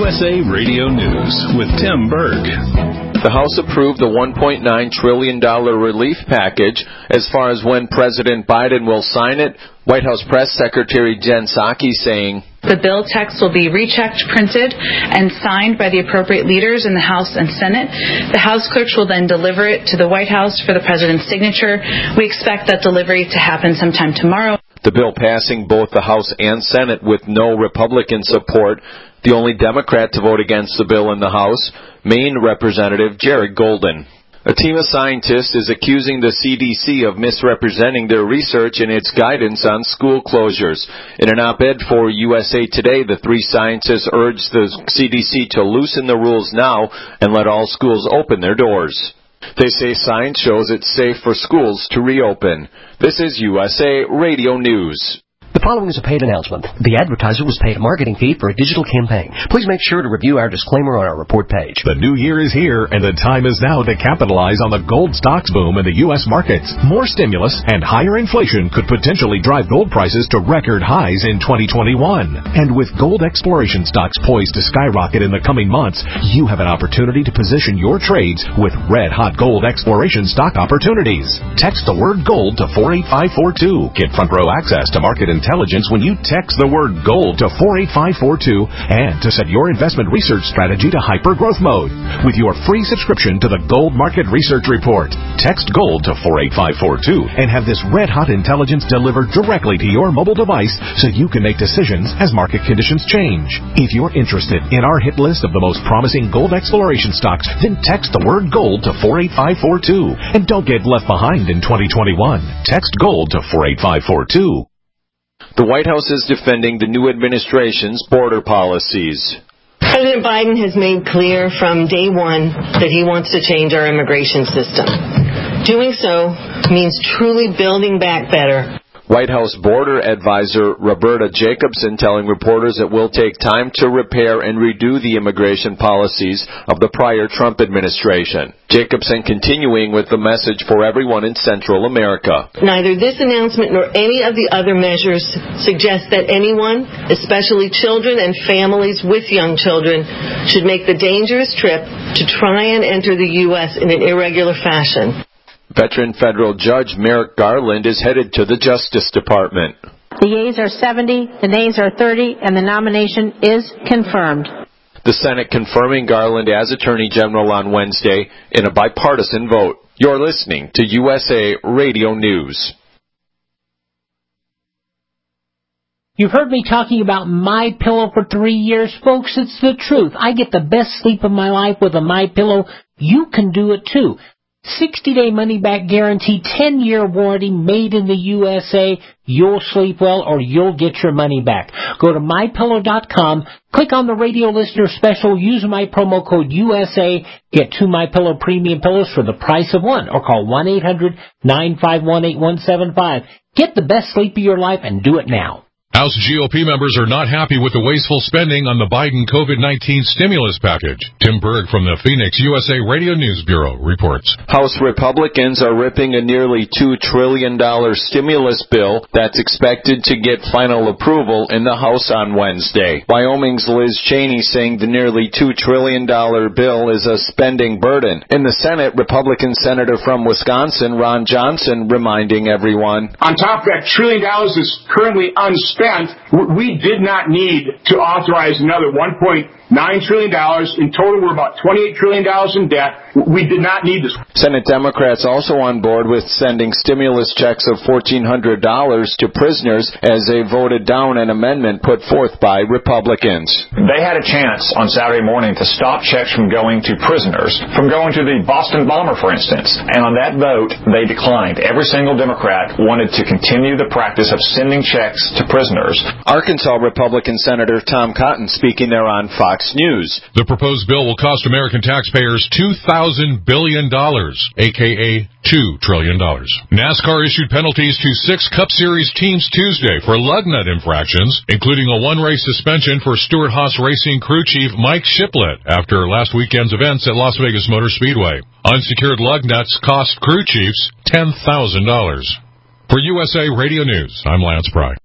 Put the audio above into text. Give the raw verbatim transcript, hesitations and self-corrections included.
S A Radio News with Tim Berg. The House approved the one point nine trillion dollars relief package. As far as when President Biden will sign it, White House Press Secretary Jen Psaki saying, "The bill text will be rechecked, printed, and signed by the appropriate leaders in the House and Senate. The House clerks will then deliver it to the White House for the President's signature. We expect that delivery to happen sometime tomorrow." The bill passing both the House and Senate with no Republican support. The only Democrat to vote against the bill in the House, Maine Representative Jared Golden. A team of scientists is accusing the C D C of misrepresenting their research and its guidance on school closures. In an op-ed for U S A Today, the three scientists urged the C D C to loosen the rules now and let all schools open their doors. They say science shows it's safe for schools to reopen. This is U S A Radio News. The following is a paid announcement. The advertiser was paid a marketing fee for a digital campaign. Please make sure to review our disclaimer on our report page. The new year is here, and the time is now to capitalize on the gold stocks boom in the U S markets. More stimulus and higher inflation could potentially drive gold prices to record highs in twenty twenty-one. And with gold exploration stocks poised to skyrocket in the coming months, you have an opportunity to position your trades with red-hot gold exploration stock opportunities. Text the word GOLD to four eight five four two. Get front-row access to market intelligence when you text the word GOLD to four eight five four two and to set your investment research strategy to hyper-growth mode with your free subscription to the Gold Market Research Report. Text GOLD to four eight five four two and have this red-hot intelligence delivered directly to your mobile device so you can make decisions as market conditions change. If you're interested in our hit list of the most promising gold exploration stocks, then text the word GOLD to four eight five four two and don't get left behind in twenty twenty-one. Text GOLD to four eight five four two. The White House is defending the new administration's border policies. President Biden has made clear from day one that he wants to change our immigration system. Doing so means truly building back better. White House border advisor Roberta Jacobson telling reporters it will take time to repair and redo the immigration policies of the prior Trump administration. Jacobson continuing with the message for everyone in Central America. Neither this announcement nor any of the other measures suggest that anyone, especially children and families with young children, should make the dangerous trip to try and enter the U S in an irregular fashion. Veteran federal judge Merrick Garland is headed to the Justice Department. The yeas are seventy, the nays are thirty, and the nomination is confirmed. The Senate confirming Garland as Attorney General on Wednesday in a bipartisan vote. You're listening to U S A Radio News. You've heard me talking about MyPillow for three years, folks. It's the truth. I get the best sleep of my life with a MyPillow. You can do it too. sixty-day money-back guarantee, ten-year warranty, made in the U S A. You'll sleep well or you'll get your money back. Go to my pillow dot com, click on the radio listener special, use my promo code U S A, get two MyPillow premium pillows for the price of one, or call one eight hundred nine five one eight one seven five. Get the best sleep of your life and do it now. House G O P members are not happy with the wasteful spending on the Biden COVID nineteen stimulus package. Tim Berg from the Phoenix U S A Radio News Bureau reports. House Republicans are ripping a nearly two trillion dollars stimulus bill that's expected to get final approval in the House on Wednesday. Wyoming's Liz Cheney saying the nearly two trillion dollars bill is a spending burden. In the Senate, Republican Senator from Wisconsin, Ron Johnson, reminding everyone, on top of that, trillion dollars is currently unspent. We did not need to authorize another one point nine trillion dollars. In total, we're about twenty-eight trillion dollars in debt. We did not need this. Senate Democrats also on board with sending stimulus checks of fourteen hundred dollars to prisoners as they voted down an amendment put forth by Republicans. They had a chance on Saturday morning to stop checks from going to prisoners, from going to the Boston bomber, for instance. And on that vote, they declined. Every single Democrat wanted to continue the practice of sending checks to prisoners. Arkansas Republican Senator Tom Cotton speaking there on Fox News. The proposed bill will cost American taxpayers two thousand billion dollars, aka two trillion dollars. NASCAR issued penalties to six Cup Series teams Tuesday for lug nut infractions, including a one-race suspension for Stewart-Haas Racing crew chief Mike Shiplett after last weekend's events at Las Vegas Motor Speedway. Unsecured lug nuts cost crew chiefs ten thousand dollars. For U S A Radio News, I'm Lance Pry.